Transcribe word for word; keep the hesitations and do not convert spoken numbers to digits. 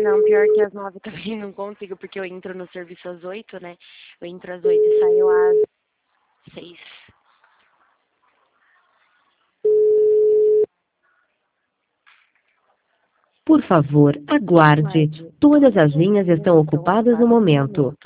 Não, pior que às nove também não consigo, porque eu entro no serviço às oito, né? Eu entro às oito e saio às seis. Por favor, aguarde. Todas as linhas estão ocupadas no momento.